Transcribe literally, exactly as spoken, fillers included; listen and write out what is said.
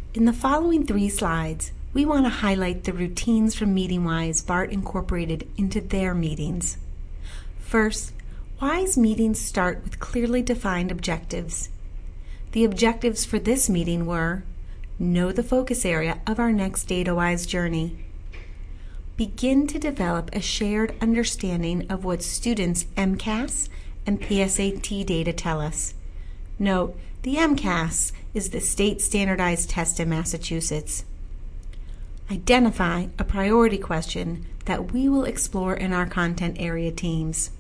In the following three slides, we want to highlight the routines from MeetingWise BART incorporated into their meetings. First, WISE meetings start with clearly defined objectives. The objectives for this meeting were: know the focus area of our next DataWise journey. Begin to develop a shared understanding of what students' MCAS and P S A T data tell us. Note, the MCAS is the state standardized test in Massachusetts. Identify a priority question that we will explore in our content area teams.